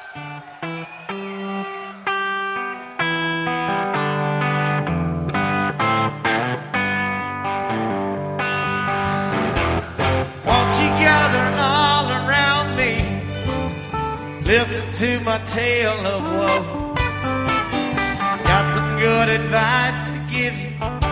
Won't you gather all around me, listen to my tale of woe. Got some good advice to give you,